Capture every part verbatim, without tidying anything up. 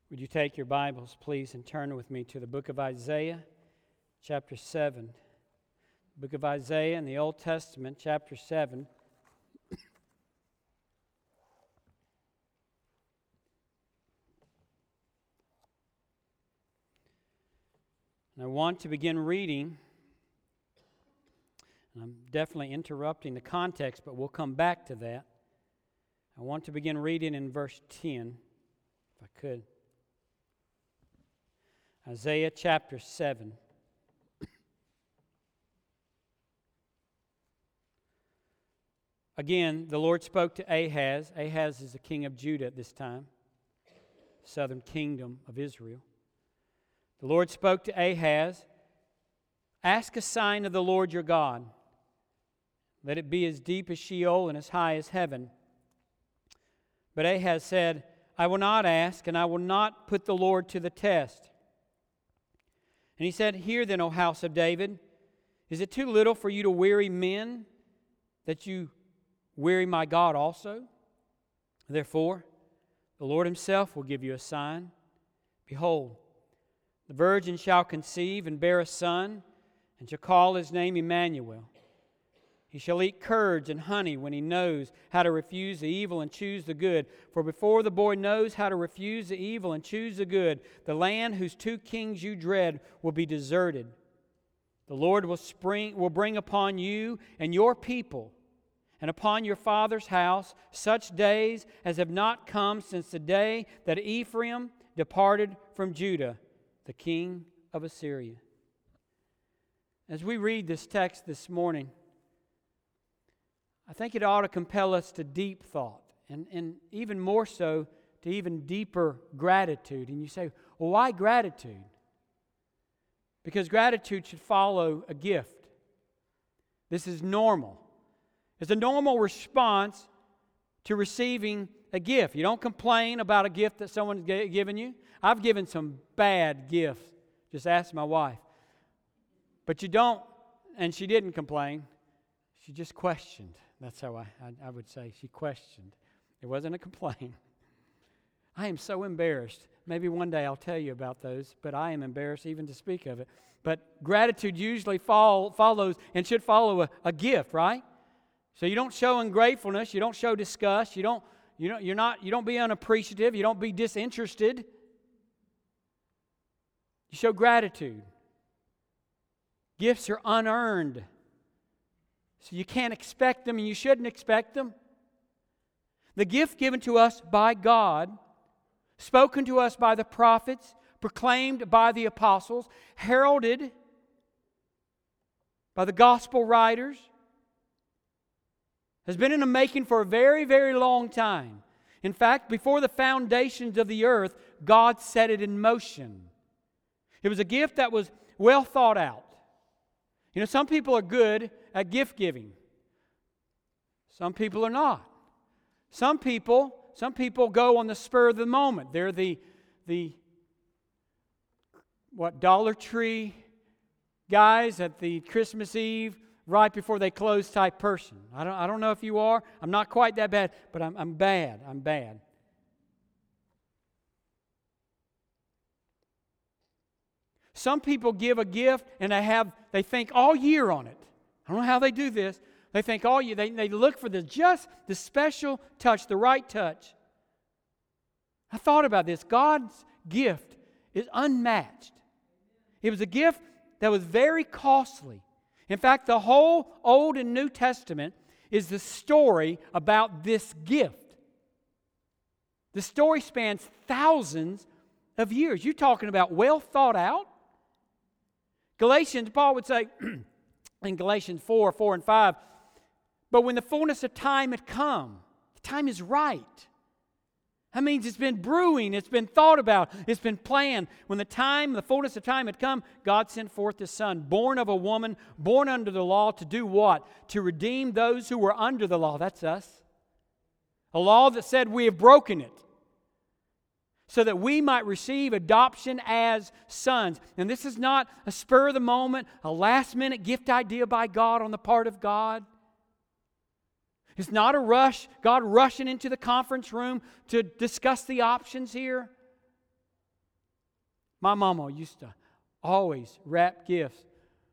Would you take your Bibles, please, and turn with me to the book of Isaiah, chapter seven. The book of Isaiah in the Old Testament, chapter seven. And I want to begin reading. And I'm definitely interrupting the context, but we'll come back to that. I want to begin reading in verse ten, if I could. Isaiah chapter seven. Again, the Lord spoke to Ahaz. Ahaz is the king of Judah at this time, southern kingdom of Israel. The Lord spoke to Ahaz, "Ask a sign of the Lord your God. Let it be as deep as Sheol and as high as heaven." But Ahaz said, "I will not ask, and I will not put the Lord to the test." And he said, "Hear then, O house of David, is it too little for you to weary men, that you weary my God also? Therefore, the Lord himself will give you a sign. Behold, the virgin shall conceive and bear a son, and shall call his name Emmanuel. He shall eat curds and honey when he knows how to refuse the evil and choose the good. For before the boy knows how to refuse the evil and choose the good, the land whose two kings you dread will be deserted. The Lord will spring will bring upon you and your people, and upon your father's house, such days as have not come since the day that Ephraim departed from Judah, the king of Assyria." As we read this text this morning, I think it ought to compel us to deep thought, and, and even more so, to even deeper gratitude. And you say, well, why gratitude? Because gratitude should follow a gift. This is normal. It's a normal response to receiving a gift. You don't complain about a gift that someone's given you. I've given some bad gifts. Just ask my wife. But you don't, and she didn't complain. She just questioned. That's how I, I, I would say. She questioned. It wasn't a complaint. I am so embarrassed. Maybe one day I'll tell you about those, but I am embarrassed even to speak of it. But gratitude usually fall, follows and should follow a, a gift, right? So you don't show ungratefulness, you don't show disgust, you don't, you don't, you're not, you don't be unappreciative, you don't be disinterested. You show gratitude. Gifts are unearned. So you can't expect them, and you shouldn't expect them. The gift given to us by God, spoken to us by the prophets, proclaimed by the apostles, heralded by the gospel writers, has been in the making for a very, very long time. In fact, before the foundations of the earth, God set it in motion. It was a gift that was well thought out. You know, some people are good at gift giving. Some people are not. Some people, some people go on the spur of the moment. They're the, the what, Dollar Tree guys at the Christmas Eve, right before they close type person. I don't, I don't know if you are. I'm not quite that bad, but I'm, I'm bad. I'm bad. Some people give a gift and they have they think all year on it. I don't know how they do this. They think all year. They, they look for the just the special touch, the right touch. I thought about this. God's gift is unmatched. It was a gift that was very costly. In fact, the whole Old and New Testament is the story about this gift. The story spans thousands of years. You're talking about well thought out. Galatians, Paul would say in Galatians four, four and five, but when the fullness of time had come, the time is right. That means it's been brewing, it's been thought about, it's been planned. When the time, the fullness of time had come, God sent forth His Son, born of a woman, born under the law, to do what? To redeem those who were under the law. That's us. A law that said we have broken it, so that we might receive adoption as sons. And this is not a spur of the moment, a last minute gift idea by God on the part of God. It's not a rush, God rushing into the conference room to discuss the options here. My mama used to always wrap gifts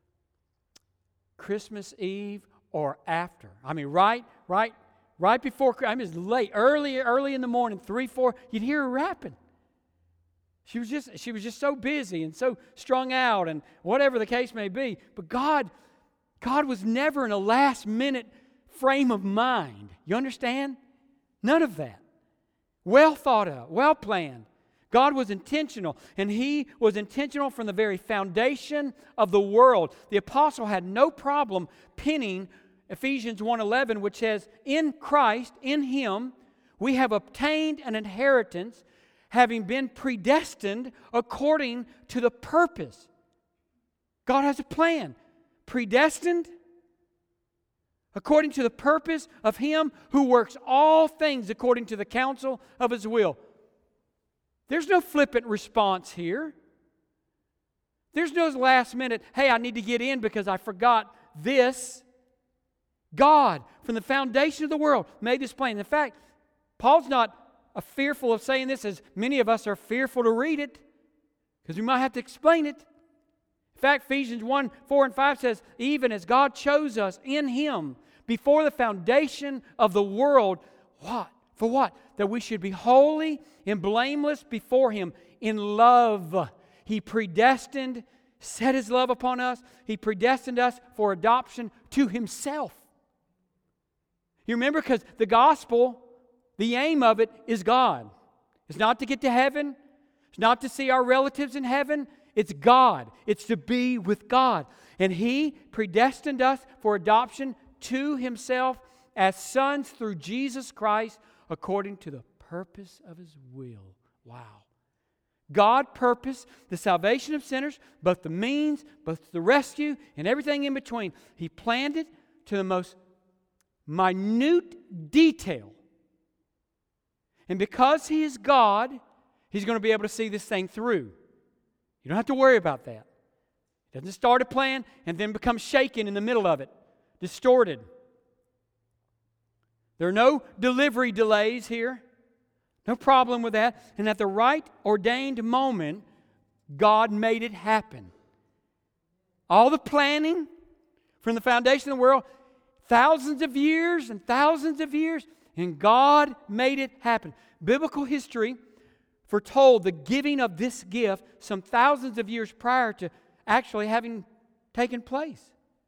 Christmas Eve or after. I mean, right, right, right before, I mean, it's late, early, early in the morning, three, four, you'd hear her rapping. She was just, she was just so busy and so strung out and whatever the case may be. But God, God was never in a last-minute frame of mind. You understand? None of that. Well thought out, well planned. God was intentional, and He was intentional from the very foundation of the world. The apostle had no problem penning Ephesians one eleven, which says, in Christ, in Him, we have obtained an inheritance, having been predestined according to the purpose. God has a plan. Predestined according to the purpose of Him who works all things according to the counsel of His will. There's no flippant response here. There's no last minute, hey, I need to get in because I forgot this. God, from the foundation of the world, made this plan. In fact, Paul's not uh, fearful of saying this, as many of us are fearful to read it, because we might have to explain it. In fact, Ephesians one, four, and five says, even as God chose us in Him before the foundation of the world, what? For what? That we should be holy and blameless before Him in love. He predestined, set His love upon us. He predestined us for adoption to Himself. You remember, because the gospel, the aim of it is God. It's not to get to heaven. It's not to see our relatives in heaven. It's God. It's to be with God. And He predestined us for adoption to Himself as sons through Jesus Christ, according to the purpose of His will. Wow. God purposed the salvation of sinners, both the means, both the rescue, and everything in between. He planned it to the most minute detail. And because He is God, He's going to be able to see this thing through. You don't have to worry about that. He doesn't start a plan and then become shaken in the middle of it, distorted. There are no delivery delays here. No problem with that. And at the right ordained moment, God made it happen. All the planning from the foundation of the world, thousands of years and thousands of years, and God made it happen. Biblical history foretold the giving of this gift some thousands of years prior to actually having taken place.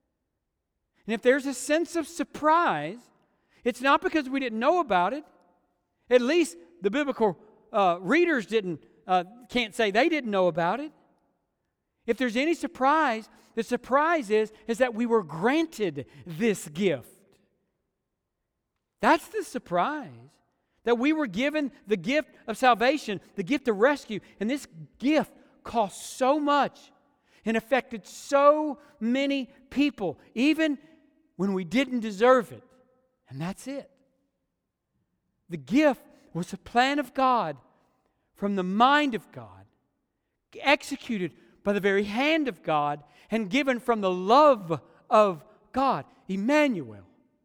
And if there's a sense of surprise, it's not because we didn't know about it. At least the biblical uh, readers didn't uh, can't say they didn't know about it. If there's any surprise, the surprise is, is that we were granted this gift. That's the surprise. That we were given the gift of salvation, the gift of rescue. And this gift cost so much and affected so many people, even when we didn't deserve it. And that's it. The gift was the plan of God, from the mind of God, executed by the very hand of God, and given from the love of God. Emmanuel.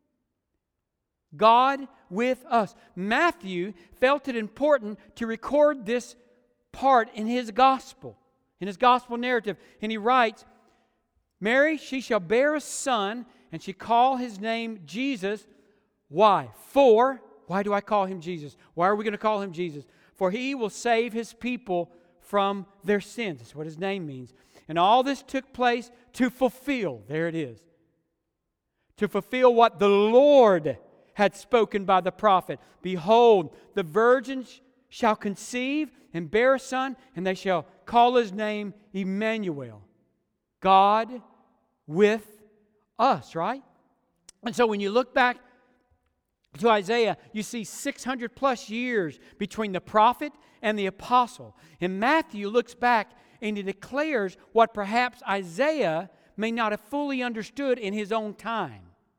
God with us. Matthew felt it important to record this part in his gospel, in his gospel narrative. And he writes, Mary, she shall bear a son, and she call his name Jesus. Why? For, why do I call him Jesus? Why are we going to call him Jesus? For he will save his people from their sins. That's what his name means. And all this took place to fulfill, there it is, to fulfill what the Lord had spoken by the prophet. Behold, the virgin shall conceive and bear a son, and they shall call his name Emmanuel. God with us, right? And so when you look back to Isaiah, you see six hundred plus years between the prophet and the apostle. And Matthew looks back and he declares what perhaps Isaiah may not have fully understood in his own time.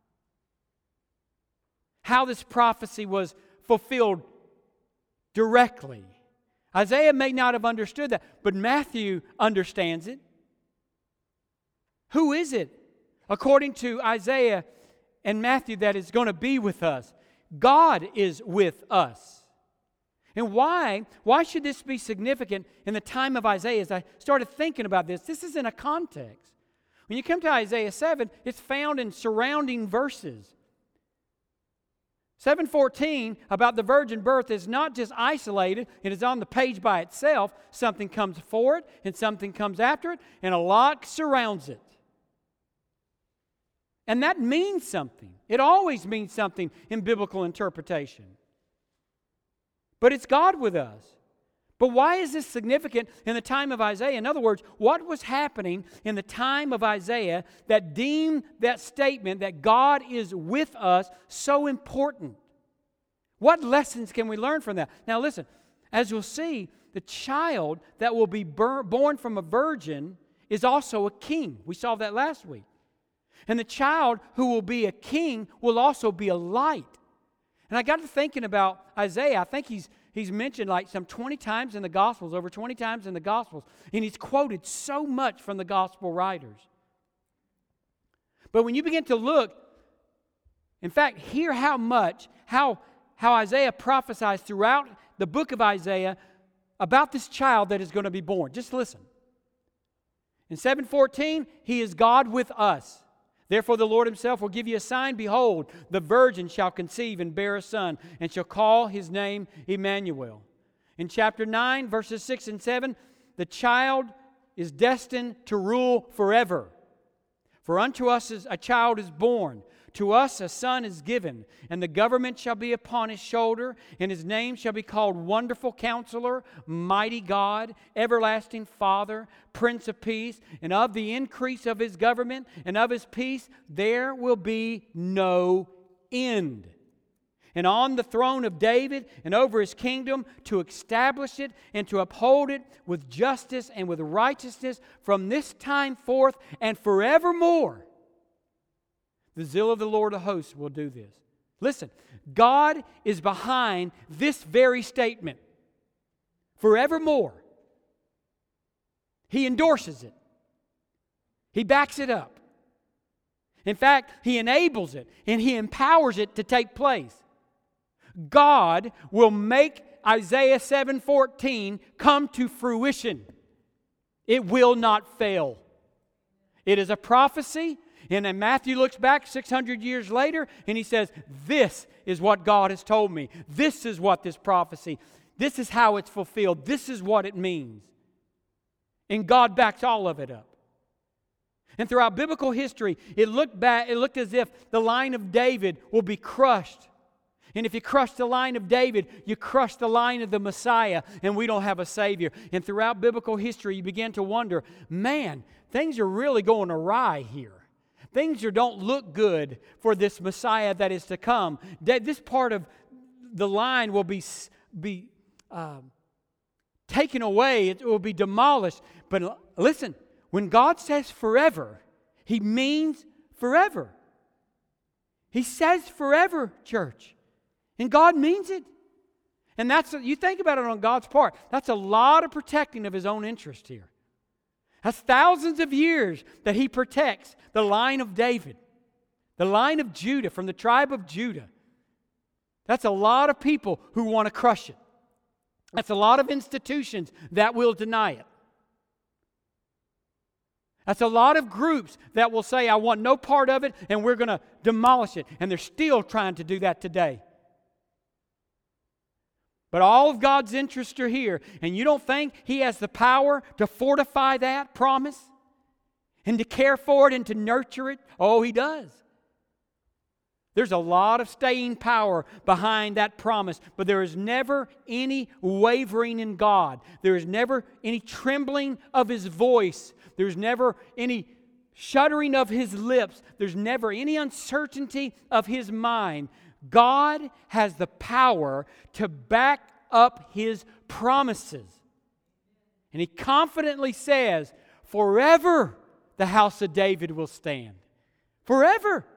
How this prophecy was fulfilled directly. Isaiah may not have understood that, but Matthew understands it. Who is it, according to Isaiah and Matthew, that is going to be with us? God is with us. And why? Why should this be significant in the time of Isaiah? As I started thinking about this, this is in a context. When you come to Isaiah seven, it's found in surrounding verses. seven fourteen about the virgin birth is not just isolated, it is on the page by itself. Something comes before it and something comes after it, and a lot surrounds it. And that means something. It always means something in biblical interpretation. But it's God with us. But why is this significant in the time of Isaiah? In other words, what was happening in the time of Isaiah that deemed that statement that God is with us so important? What lessons can we learn from that? Now listen, as you'll see, the child that will be born from a virgin is also a king. We saw that last week. And the child who will be a king will also be a light. And I got to thinking about Isaiah. I think he's he's mentioned like some twenty times in the Gospels, over twenty times in the Gospels. And he's quoted so much from the Gospel writers. But when you begin to look, in fact, hear how much, how, how Isaiah prophesies throughout the book of Isaiah about this child that is going to be born. Just listen. In seven fourteen, he is God with us. Therefore the Lord himself will give you a sign. Behold, the virgin shall conceive and bear a son, and shall call his name Emmanuel. In chapter nine, verses six and seven, the child is destined to rule forever. For unto us a child is born, to us a son is given, and the government shall be upon his shoulder, and his name shall be called Wonderful Counselor, Mighty God, Everlasting Father, Prince of Peace. And of the increase of his government and of his peace there will be no end. And on the throne of David and over his kingdom, to establish it and to uphold it with justice and with righteousness from this time forth and forevermore. The zeal of the Lord of hosts will do this. Listen, God is behind this very statement. Forevermore. He endorses it. He backs it up. In fact, He enables it and He empowers it to take place. God will make Isaiah seven fourteen come to fruition. It will not fail. It is a prophecy. And then Matthew looks back six hundred years later and he says, this is what God has told me. This is what this prophecy, this is how it's fulfilled. This is what it means. And God backs all of it up. And throughout biblical history, it looked back, it looked as if the line of David will be crushed. And if you crush the line of David, you crush the line of the Messiah, and we don't have a Savior. And throughout biblical history, you begin to wonder, man, things are really going awry here. Things don't look good for this Messiah that is to come. This part of the line will be, be um, taken away. It will be demolished. But listen, when God says forever, He means forever. He says forever, church. And God means it. And that's, you think about it on God's part, that's a lot of protecting of His own interest here. That's thousands of years that He protects the line of David, the line of Judah, from the tribe of Judah. That's a lot of people who want to crush it. That's a lot of institutions that will deny it. That's a lot of groups that will say, I want no part of it, and we're going to demolish it. And they're still trying to do that today. But all of God's interests are here. And you don't think He has the power to fortify that promise? And to care for it and to nurture it? Oh, He does. There's a lot of staying power behind that promise. But there is never any wavering in God. There is never any trembling of His voice. There's never any shuddering of His lips. There's never any uncertainty of His mind. God has the power to back up His promises. And He confidently says, forever the house of David will stand. Forever.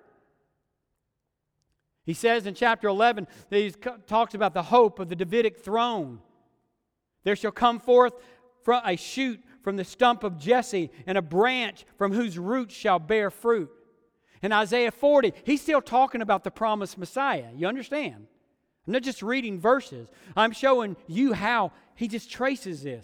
He says in chapter eleven that He talks about the hope of the Davidic throne. There shall come forth from a shoot from the stump of Jesse, and a branch from whose roots shall bear fruit. In Isaiah forty, he's still talking about the promised Messiah. You understand? I'm not just reading verses. I'm showing you how he just traces this.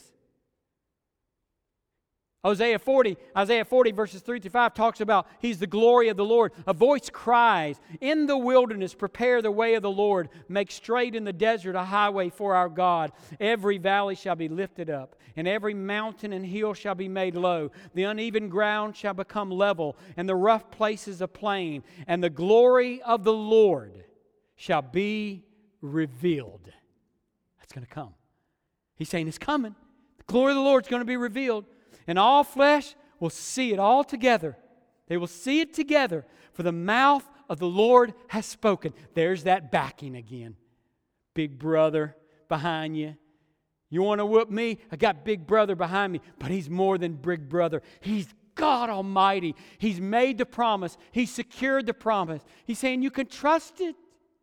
Isaiah forty, Isaiah forty verses three through five talks about He's the glory of the Lord. A voice cries, in the wilderness, prepare the way of the Lord. Make straight in the desert a highway for our God. Every valley shall be lifted up, and every mountain and hill shall be made low. The uneven ground shall become level, and the rough places a plain. And the glory of the Lord shall be revealed. That's going to come. He's saying it's coming. The glory of the Lord is going to be revealed. And all flesh will see it all together. They will see it together. For the mouth of the Lord has spoken. There's that backing again. Big brother behind you. You want to whoop me? I got big brother behind me. But he's more than big brother. He's God Almighty. He's made the promise. He's secured the promise. He's saying you can trust it.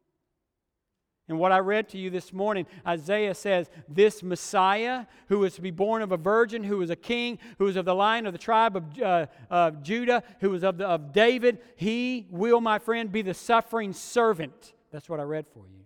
And what I read to you this morning, Isaiah says, this Messiah, who was to be born of a virgin, who was a king, who was of the line of the tribe of, uh, of Judah, who was of, the, of David, he will, my friend, be the suffering servant. That's what I read for you.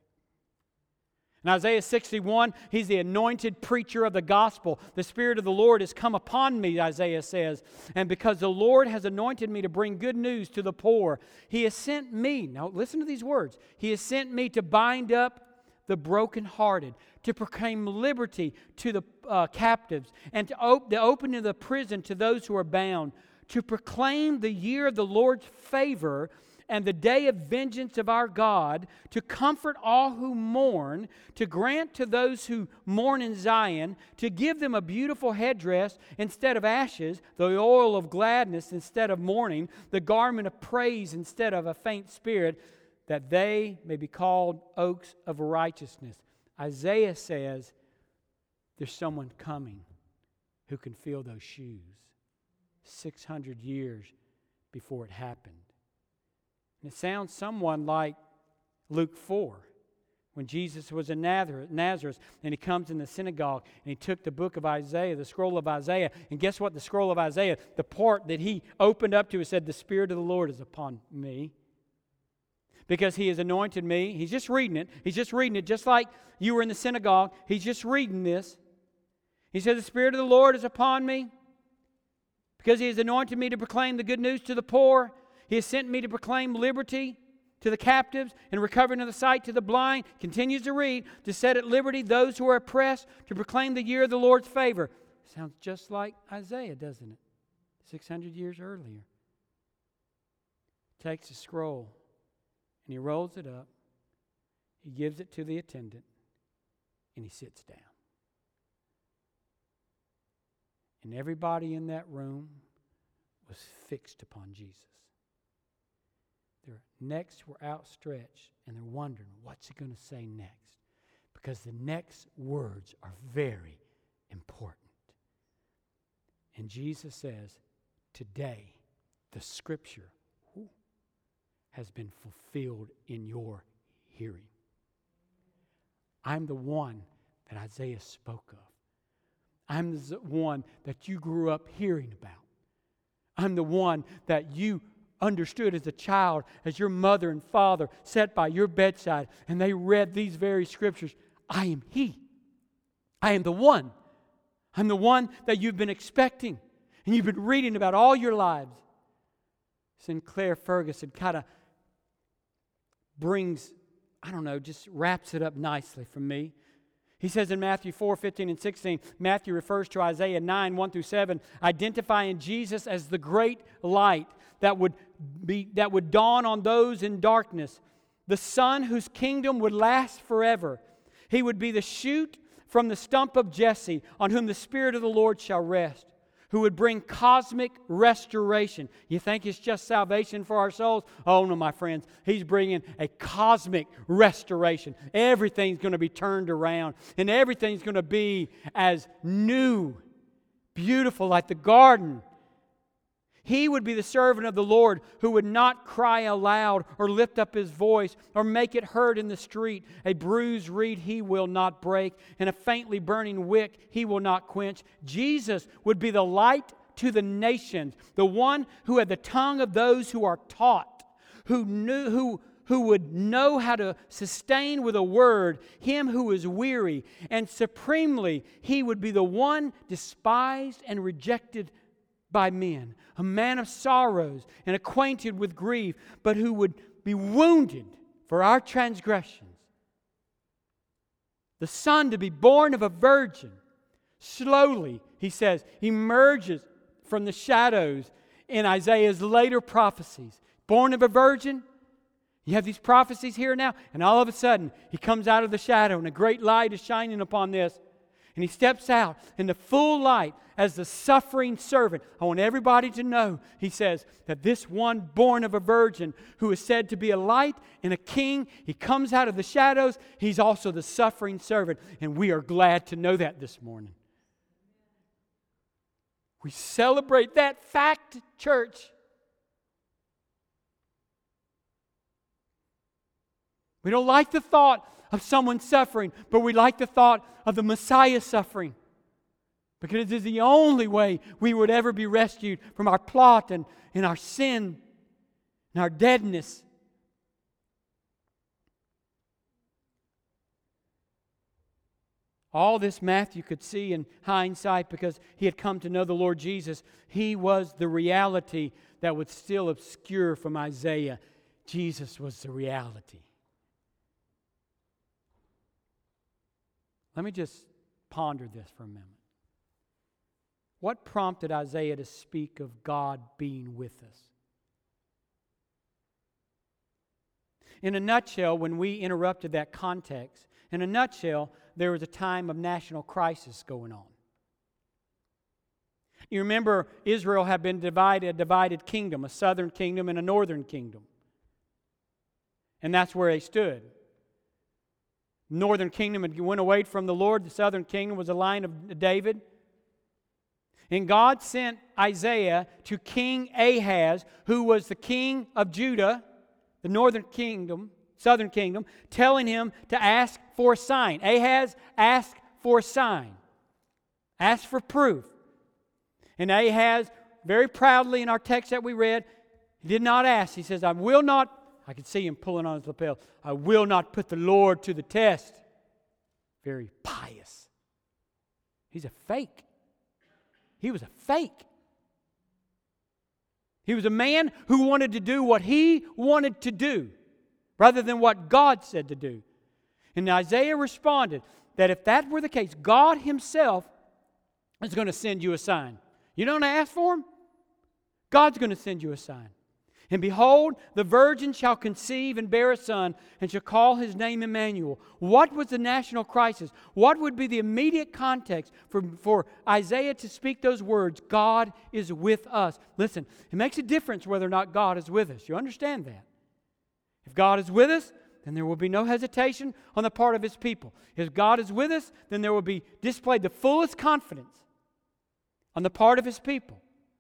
In Isaiah sixty-one, he's the anointed preacher of the gospel. The Spirit of the Lord has come upon me, Isaiah says. And because the Lord has anointed me to bring good news to the poor, He has sent me, now listen to these words, He has sent me to bind up the brokenhearted, to proclaim liberty to the uh, captives, and to op- the opening of the prison to those who are bound, to proclaim the year of the Lord's favor and the day of vengeance of our God, to comfort all who mourn, to grant to those who mourn in Zion, to give them a beautiful headdress instead of ashes, the oil of gladness instead of mourning, the garment of praise instead of a faint spirit, that they may be called oaks of righteousness. Isaiah says there's someone coming who can fill those shoes six hundred years before it happened. And it sounds someone like Luke four, when Jesus was in Nazareth and He comes in the synagogue and He took the book of Isaiah, the scroll of Isaiah, and guess what? The scroll of Isaiah, the part that He opened up to, it said, the Spirit of the Lord is upon me, because He has anointed me. He's just reading it. He's just reading it just like you were in the synagogue. He's just reading this. He said, the Spirit of the Lord is upon me, because He has anointed me to proclaim the good news to the poor. He has sent me to proclaim liberty to the captives and recovering of the sight to the blind. Continues to read, to set at liberty those who are oppressed, to proclaim the year of the Lord's favor. Sounds just like Isaiah, doesn't it? six hundred years earlier. Takes a scroll and he rolls it up. He gives it to the attendant and he sits down. And everybody in that room was fixed upon Jesus. Their necks were outstretched, and they're wondering, what's He going to say next? Because the next words are very important. And Jesus says, today, the Scripture whew, has been fulfilled in your hearing. I'm the one that Isaiah spoke of. I'm the one that you grew up hearing about. I'm the one that you understood as a child, as your mother and father sat by your bedside and they read these very scriptures. I am He. I am the one. I'm the one that you've been expecting and you've been reading about all your lives. Sinclair Ferguson kind of brings, I don't know, just wraps it up nicely for me. He says in Matthew four, fifteen and sixteen, Matthew refers to Isaiah nine, one through seven, identifying Jesus as the great light that would be that would dawn on those in darkness, the Son whose kingdom would last forever. He would be the shoot from the stump of Jesse, on whom the Spirit of the Lord shall rest, who would bring cosmic restoration. You think it's just salvation for our souls? Oh no, my friends. He's bringing a cosmic restoration. Everything's going to be turned around, and everything's going to be as new, beautiful, like the garden. He would be the servant of the Lord who would not cry aloud or lift up his voice or make it heard in the street. A bruised reed He will not break, and a faintly burning wick He will not quench. Jesus would be the light to the nations, the one who had the tongue of those who are taught, who knew, who, who would know how to sustain with a word him who is weary. And supremely, he would be the one despised and rejected by men, a man of sorrows and acquainted with grief, but who would be wounded for our transgressions. The Son to be born of a virgin. Slowly, he says, emerges from the shadows in Isaiah's later prophecies. Born of a virgin. You have these prophecies here now, and all of a sudden, he comes out of the shadow, and a great light is shining upon this. And he steps out in the full light as the suffering servant. I want everybody to know, he says, that this one born of a virgin who is said to be a light and a king, he comes out of the shadows. He's also the suffering servant. And we are glad to know that this morning. We celebrate that fact, church. We don't like the thought of someone suffering, but we like the thought of the Messiah suffering. Because it is the only way we would ever be rescued from our plot and, and our sin and our deadness. All this Matthew could see in hindsight because he had come to know the Lord Jesus. He was the reality that was still obscure from Isaiah. Jesus was the reality. Let me just ponder this for a moment. What prompted Isaiah to speak of God being with us? In a nutshell, when we interrupted that context, in a nutshell, there was a time of national crisis going on. You remember Israel had been divided, a divided kingdom, a southern kingdom and a northern kingdom. And that's where they stood. Northern kingdom had went away from the Lord. The southern kingdom was a line of David. And God sent Isaiah to King Ahaz, who was the king of Judah, the northern kingdom, southern kingdom, telling him to ask for a sign. Ahaz asked for a sign. Asked for proof. And Ahaz, very proudly in our text that we read, he did not ask. He says, I will not, I could see him pulling on his lapel, I will not put the Lord to the test. Very pious. He's a fake. He was a fake. He was a man who wanted to do what he wanted to do rather than what God said to do. And Isaiah responded that if that were the case, God Himself is going to send you a sign. You don't ask for Him? God's going to send you a sign. And behold, the virgin shall conceive and bear a son, and shall call his name Emmanuel. What was the national crisis? What would be the immediate context for, for Isaiah to speak those words? God is with us. Listen, it makes a difference whether or not God is with us. You understand that? If God is with us, then there will be no hesitation on the part of His people. If God is with us, then there will be displayed the fullest confidence on the part of His people.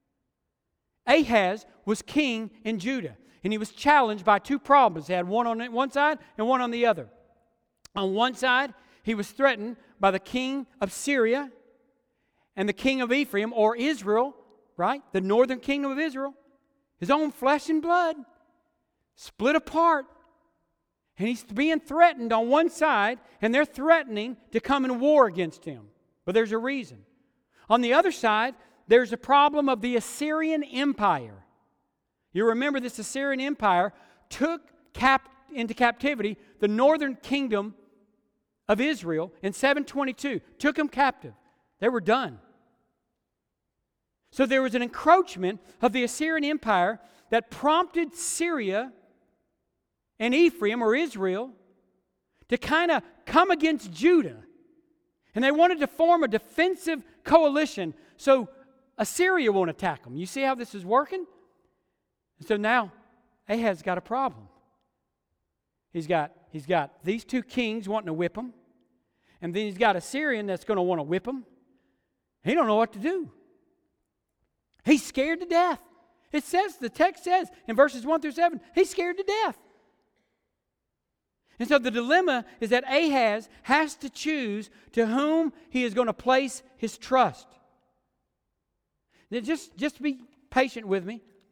Ahaz was king in Judah, and he was challenged by two problems. He had one on one side and one on the other. On one side, he was threatened by the king of Syria and the king of Ephraim, or Israel, right? The northern kingdom of Israel. His own flesh and blood, split apart. And he's being threatened on one side, and they're threatening to come in war against him. But there's a reason. On the other side, there's a problem of the Assyrian Empire. You remember this Assyrian Empire took cap- into captivity the northern kingdom of Israel in seven twenty-two. Took them captive. They were done. So there was an encroachment of the Assyrian Empire that prompted Syria and Ephraim, or Israel, to kind of come against Judah. And they wanted to form a defensive coalition so Assyria won't attack them. You see how this is working? And so now Ahaz got a problem. He's got, he's got these two kings wanting to whip him. And then he's got a Syrian that's going to want to whip him. He don't know what to do. He's scared to death. It says, the text says in verses one through seven, he's scared to death. And so the dilemma is that Ahaz has to choose to whom he is going to place his trust. Now just, just be patient with me.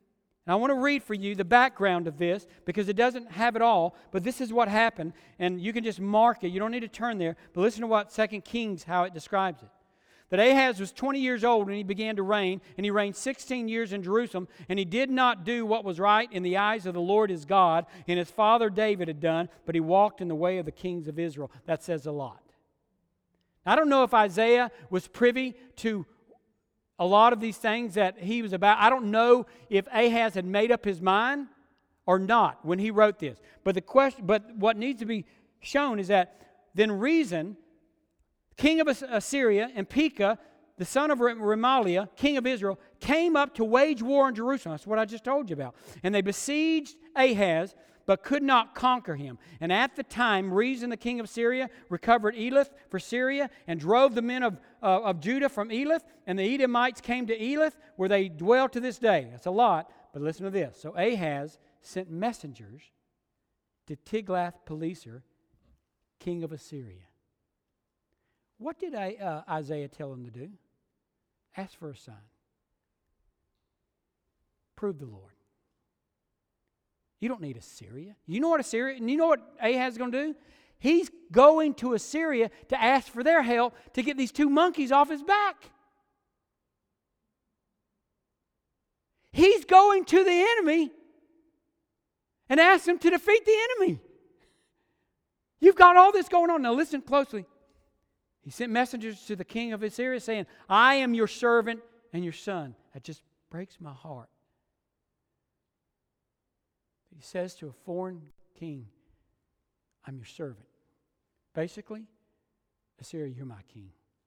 And I want to read for you the background of this because it doesn't have it all, but this is what happened, and you can just mark it. You don't need to turn there, but listen to what Second Kings, how it describes it. That Ahaz was twenty years old when he began to reign, and he reigned sixteen years in Jerusalem, and he did not do what was right in the eyes of the Lord his God, and his father David had done, but he walked in the way of the kings of Israel. That says a lot. I don't know if Isaiah was privy to a lot of these things that he was about. I don't know if Ahaz had made up his mind or not when he wrote this. But the question, but what needs to be shown is that then Rezin, king of Assyria, and Pekah, the son of Remaliah, king of Israel, came up to wage war on Jerusalem. That's what I just told you about. And they besieged Ahaz, but could not conquer him. And at the time, Rezin, the king of Syria, recovered Elath for Syria and drove the men of, uh, of Judah from Elath. And the Edomites came to Elath, where they dwell to this day. That's a lot, but listen to this. So Ahaz sent messengers to Tiglath-Pileser, king of Assyria. What did I, uh, Isaiah tell him to do? Ask for a sign. Prove the Lord. You don't need Assyria. You know what Assyria, and you know what Ahaz is going to do? He's going to Assyria to ask for their help to get these two monkeys off his back. He's going to the enemy and ask him to defeat the enemy. You've got all this going on. Now listen closely. He sent messengers to the king of Assyria saying, I am your servant and your son. That just breaks my heart. He says to a foreign king, I'm your servant. Basically, Assyria, you're my king.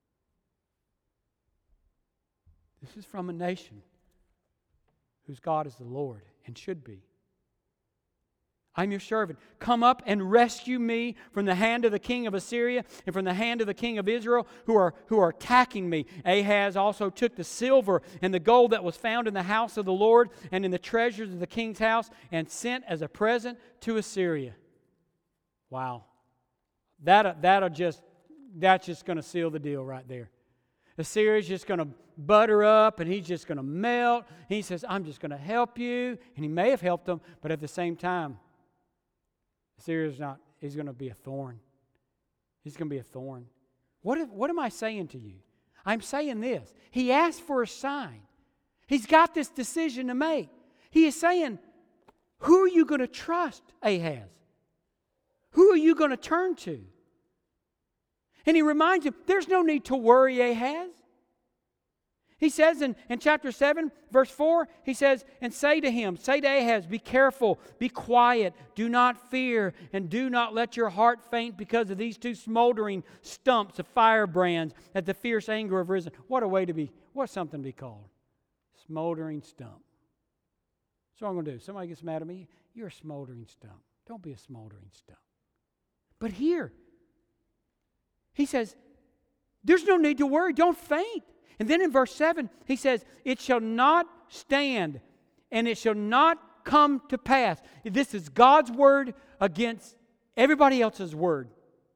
This is from a nation whose God is the Lord and should be. I'm your servant. Come up and rescue me from the hand of the king of Assyria and from the hand of the king of Israel who are, who are attacking me. Ahaz also took the silver and the gold that was found in the house of the Lord and in the treasures of the king's house and sent as a present to Assyria. Wow. That, that'll just, that's just going to seal the deal right there. Assyria's just going to butter up and he's just going to melt. He says, I'm just going to help you. And he may have helped them, but at the same time, Assyria's not, he's going to be a thorn. He's going to be a thorn. What, if, what am I saying to you? I'm saying this. He asked for a sign. He's got this decision to make. He is saying, who are you going to trust, Ahaz? Who are you going to turn to? And he reminds him, there's no need to worry, Ahaz. He says in, in chapter seven, verse four, he says, and say to him, say to Ahaz, be careful, be quiet, do not fear, and do not let your heart faint because of these two smoldering stumps of firebrands at the fierce anger of Rezin. What a way to be, what something to be called. Smoldering stump. So what I'm going to do, somebody gets mad at me, you're a smoldering stump. Don't be a smoldering stump. But here, he says, there's no need to worry, don't faint. And then in verse seven, he says, it shall not stand and it shall not come to pass. This is God's word against everybody else's word.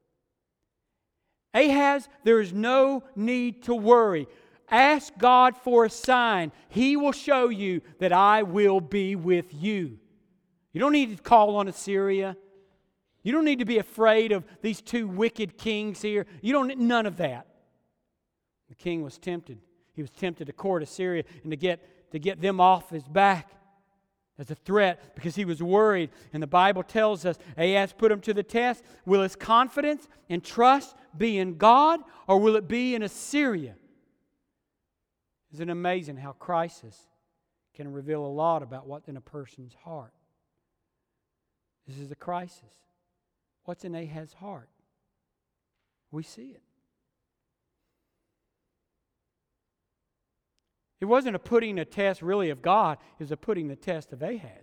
Ahaz, there is no need to worry. Ask God for a sign. He will show you that I will be with you. You don't need to call on Assyria. You don't need to be afraid of these two wicked kings here. You don't need none of that. The king was tempted. He was tempted to court Assyria and to get, to get them off his back as a threat because he was worried. And the Bible tells us Ahaz put him to the test. Will his confidence and trust be in God or will it be in Assyria? Isn't it amazing how crisis can reveal a lot about what's in a person's heart? This is a crisis. What's in Ahaz's heart? We see it. It wasn't a putting a test really of God, it was a putting the test of Ahaz.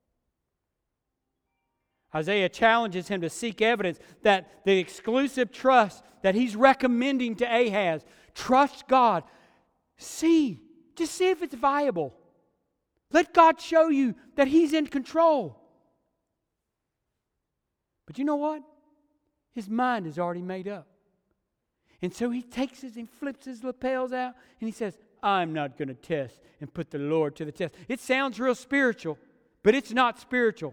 Isaiah challenges him to seek evidence that the exclusive trust that he's recommending to Ahaz, trust God. See, just see if it's viable. Let God show you that He's in control. But you know what? His mind is already made up. And so he takes his and flips his lapels out and he says, I'm not going to test and put the Lord to the test. It sounds real spiritual, but it's not spiritual.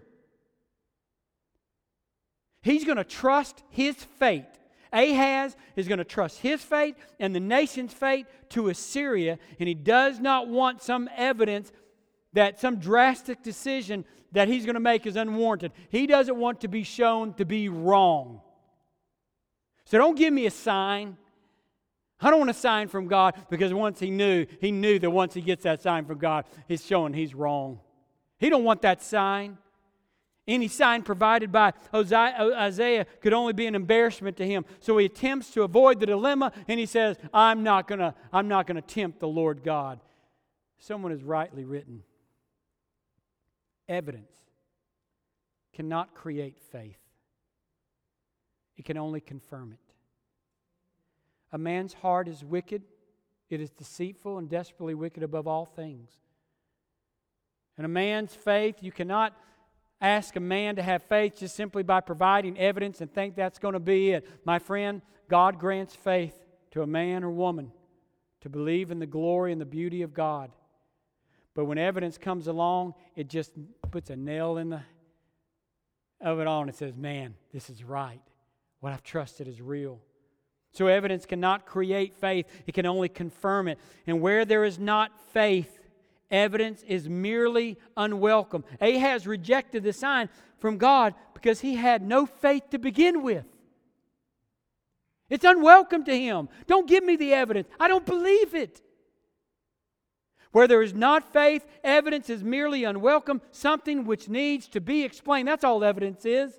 He's going to trust his fate. Ahaz is going to trust his fate and the nation's fate to Assyria, and he does not want some evidence that some drastic decision that he's going to make is unwarranted. He doesn't want to be shown to be wrong. So don't give me a sign. I don't want a sign from God, because once he knew, he knew that once he gets that sign from God, he's showing he's wrong. He don't want that sign. Any sign provided by Isaiah could only be an embarrassment to him. So he attempts to avoid the dilemma, and he says, I'm not gonna, I'm not gonna tempt the Lord God. Someone has rightly written, evidence cannot create faith. It can only confirm it. A man's heart is wicked. It is deceitful and desperately wicked above all things. And a man's faith, you cannot ask a man to have faith just simply by providing evidence and think that's going to be it. My friend, God grants faith to a man or woman to believe in the glory and the beauty of God. But when evidence comes along, it just puts a nail in the of it all, and it says, man, this is right. What I've trusted is real. So evidence cannot create faith. It can only confirm it. And where there is not faith, evidence is merely unwelcome. Ahaz rejected the sign from God because he had no faith to begin with. It's unwelcome to him. Don't give me the evidence. I don't believe it. Where there is not faith, evidence is merely unwelcome, something which needs to be explained. That's all evidence is.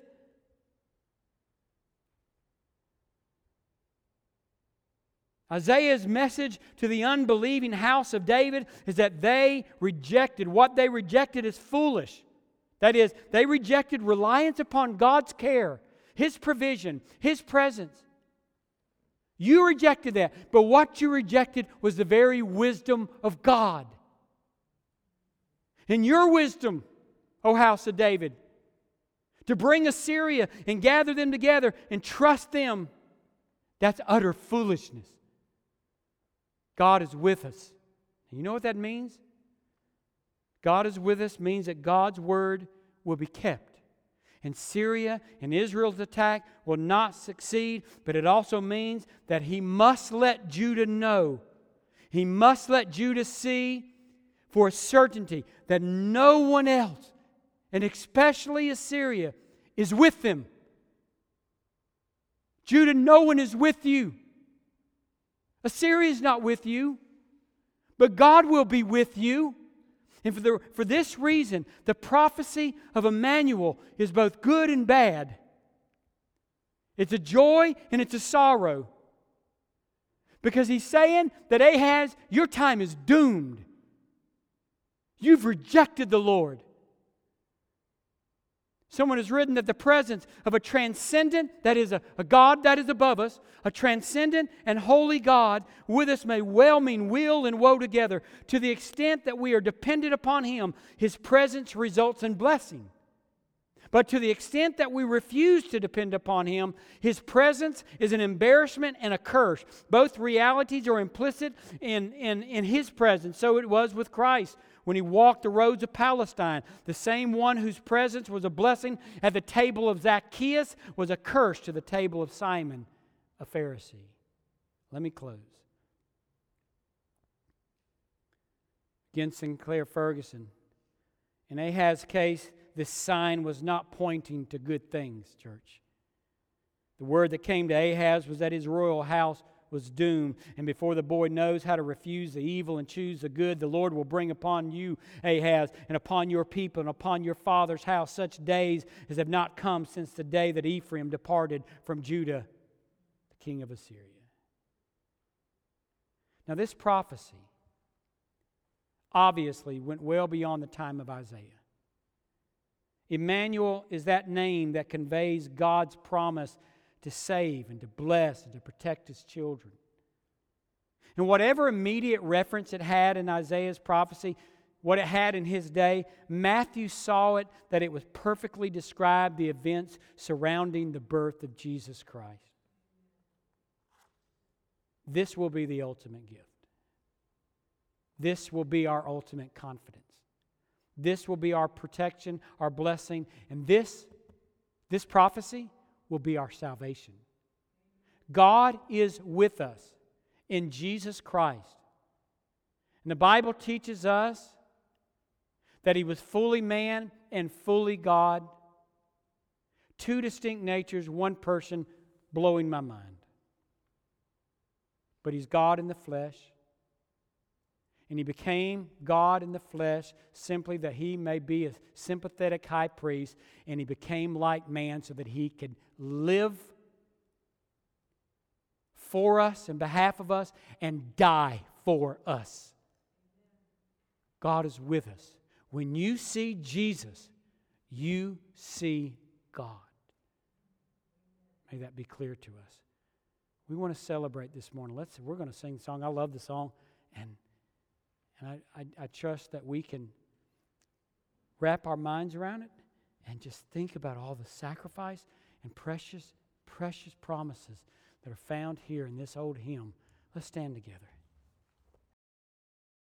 Isaiah's message to the unbelieving house of David is that they rejected. What they rejected is foolish. That is, they rejected reliance upon God's care, His provision, His presence. You rejected that, but what you rejected was the very wisdom of God. And your wisdom, O house of David, to bring Assyria and gather them together and trust them, that's utter foolishness. God is with us. You know what that means? God is with us means that God's word will be kept. And Syria and Israel's attack will not succeed, but it also means that He must let Judah know. He must let Judah see for a certainty that no one else, and especially Assyria, is with them. Judah, no one is with you. Assyria is not with you, but God will be with you. And for, the, for this reason, the prophecy of Emmanuel is both good and bad. It's a joy and it's a sorrow. Because he's saying that Ahaz, your time is doomed. You've rejected the Lord. Someone has written that the presence of a transcendent, that is a, a God that is above us, a transcendent and holy God with us may well mean weal and woe together. To the extent that we are dependent upon Him, His presence results in blessing. But to the extent that we refuse to depend upon Him, His presence is an embarrassment and a curse. Both realities are implicit in, in, in His presence. So it was with Christ. When He walked the roads of Palestine, the same one whose presence was a blessing at the table of Zacchaeus was a curse to the table of Simon, a Pharisee. Let me close. Again, Sinclair Ferguson. In Ahaz's case, this sign was not pointing to good things, church. The word that came to Ahaz was that his royal house was doomed. And before the boy knows how to refuse the evil and choose the good, the Lord will bring upon you, Ahaz, and upon your people and upon your father's house such days as have not come since the day that Ephraim departed from Judah, the king of Assyria. Now this prophecy obviously went well beyond the time of Isaiah. Emmanuel is that name that conveys God's promise to save and to bless and to protect His children. And whatever immediate reference it had in Isaiah's prophecy, what it had in his day, Matthew saw it that it was perfectly described the events surrounding the birth of Jesus Christ. This will be the ultimate gift. this will be our ultimate confidence. This will be our protection, our blessing, and this, this prophecy will be our salvation. God is with us in Jesus Christ. And the Bible teaches us that He was fully man and fully God. Two distinct natures, one person, blowing my mind. But He's God in the flesh. And He became God in the flesh simply that He may be a sympathetic high priest. And He became like man so that He could live for us, in behalf of us, and die for us. God is with us. When you see Jesus, you see God. May that be clear to us. We want to celebrate this morning. Let's. We're going to sing the song. I love the song, and and I, I, I trust that we can wrap our minds around it and just think about all the sacrifice and precious, precious promises that are found here in this old hymn. Let's stand together.